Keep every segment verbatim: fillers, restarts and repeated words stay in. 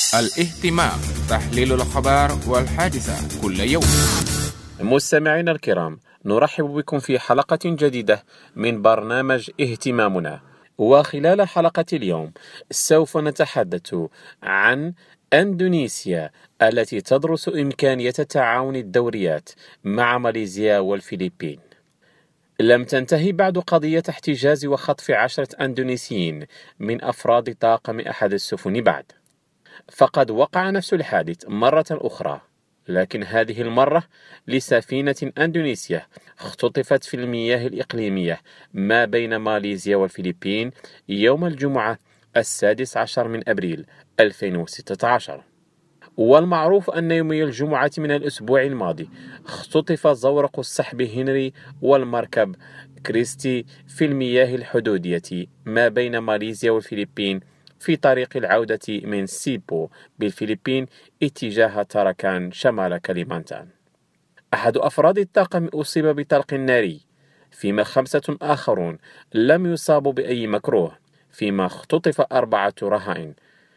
الاهتمام، تحليل الأخبار والحادثة كل يوم. مستمعينا الكرام، نرحب بكم في حلقة جديدة من برنامج اهتمامنا. وخلال حلقة اليوم سوف نتحدث عن أندونيسيا التي تدرس إمكانية تعاون الدوريات مع ماليزيا والفلبين. لم تنتهي بعد قضية احتجاز وخطف عشرة أندونيسيين من أفراد طاقم أحد السفن بعد، فقد وقع نفس الحادث مرة أخرى، لكن هذه المرة لسفينة أندونيسية اختطفت في المياه الإقليمية ما بين ماليزيا والفلبين يوم الجمعة السادس عشر من أبريل ألفين وستة عشر. والمعروف أن يومي الجمعة من الأسبوع الماضي اختطف زورق السحب هنري والمركب كريستي في المياه الحدودية ما بين ماليزيا والفلبين في طريق العودة من سيبو بالفلبين اتجاه تاراكان شمال كاليمانتان. أحد أفراد الطاقم أصيب بطلق ناري، فيما خمسة آخرون لم يصابوا بأي مكروه، فيما اختطف أربعة رهائن.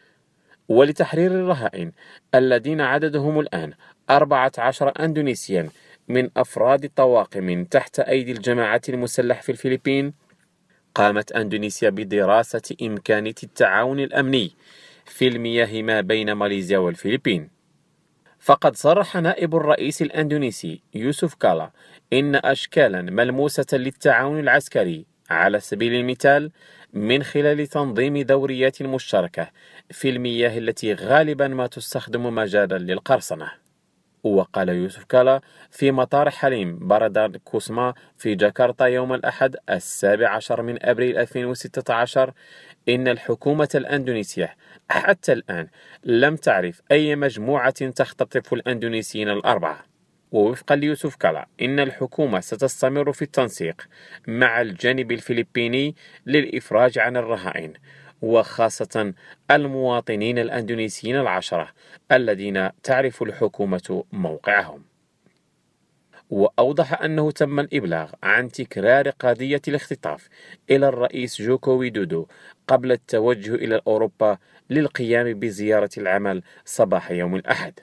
ولتحرير الرهائن الذين عددهم الآن أربعة عشر أندونيسيا من أفراد طواقم تحت أيدي الجماعات المسلحة في الفلبين، قامت أندونيسيا بدراسة إمكانية التعاون الأمني في المياه ما بين ماليزيا والفلبين. فقد صرح نائب الرئيس الأندونيسي يوسف كالا إن أشكالا ملموسة للتعاون العسكري على سبيل المثال من خلال تنظيم دوريات مشتركة في المياه التي غالبا ما تستخدم مجالا للقرصنة. وقال يوسف كالا في مطار حليم بردار كوسما في جاكرتا يوم الأحد السابع عشر من أبريل ألفين وستة عشر إن الحكومة الأندونيسية حتى الآن لم تعرف أي مجموعة تختطف الأندونيسيين الأربعة. ووفقا ليوسف كالا إن الحكومة ستستمر في التنسيق مع الجانب الفلبيني للإفراج عن الرهائن، وخاصة المواطنين الأندونيسيين العشرة الذين تعرف الحكومة موقعهم. وأوضح أنه تم الإبلاغ عن تكرار قضية الاختطاف إلى الرئيس جوكو ويدودو قبل التوجه إلى أوروبا للقيام بزيارة العمل صباح يوم الأحد.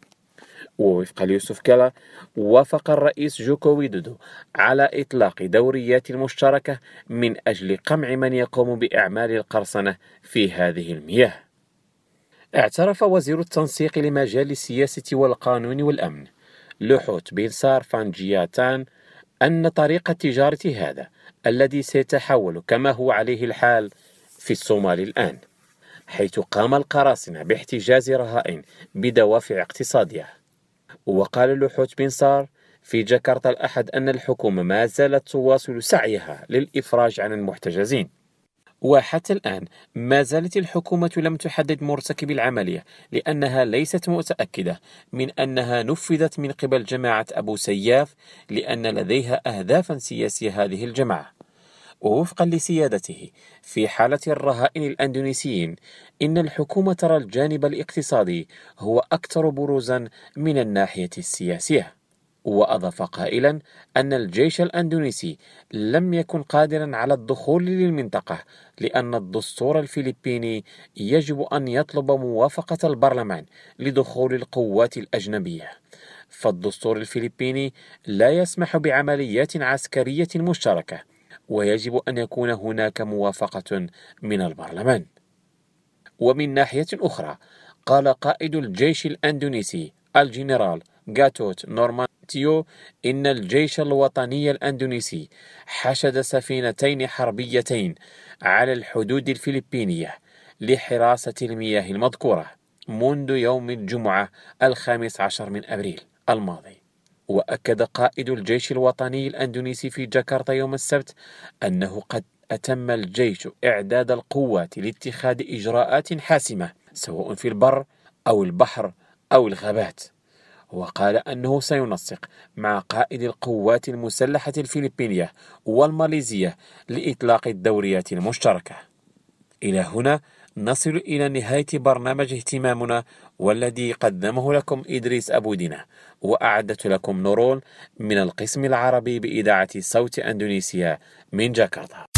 ووفق ليوسف كالا، وافق الرئيس جوكو ويدودو على إطلاق دوريات مشتركة من أجل قمع من يقوم بأعمال القرصنة في هذه المياه. اعترف وزير التنسيق لمجال السياسة والقانون والأمن لوحوت بنسار فانجياتان أن طريق التجارة هذا الذي سيتحول كما هو عليه الحال في الصومال الآن، حيث قام القراصنة باحتجاز رهائن بدوافع اقتصادية. وقال لوحوت بنسار في جاكرتا الأحد أن الحكومة ما زالت تواصل سعيها للإفراج عن المحتجزين، وحتى الآن ما زالت الحكومة لم تحدد مرتكب العملية لأنها ليست متأكدة من أنها نفذت من قبل جماعة أبو سياف لأن لديها أهدافا سياسية هذه الجماعة. ووفقا لسيادته في حالة الرهائن الأندونيسيين إن الحكومة ترى الجانب الاقتصادي هو أكثر بروزا من الناحية السياسية. وأضاف قائلا أن الجيش الأندونيسي لم يكن قادرا على الدخول للمنطقة لأن الدستور الفلبيني يجب أن يطلب موافقة البرلمان لدخول القوات الأجنبية، فالدستور الفلبيني لا يسمح بعمليات عسكرية مشتركة ويجب أن يكون هناك موافقة من البرلمان. ومن ناحية أخرى قال قائد الجيش الأندونيسي الجنرال غاتوت نورمانتيو إن الجيش الوطني الأندونيسي حشد سفينتين حربيتين على الحدود الفلبينية لحراسة المياه المذكورة منذ يوم الجمعة الخامس عشر من أبريل الماضي. وأكد قائد الجيش الوطني الأندونيسي في جاكرتا يوم السبت أنه قد أتم الجيش إعداد القوات لاتخاذ إجراءات حاسمة سواء في البر أو البحر أو الغابات. وقال أنه سينسق مع قائد القوات المسلحة الفلبينية والماليزية لإطلاق الدوريات المشتركة. إلى هنا نصل إلى نهاية برنامج اهتمامنا، والذي قدمه لكم إدريس أبو دينا، وأعدت لكم نورون من القسم العربي بإذاعة صوت أندونيسيا من جاكرتا.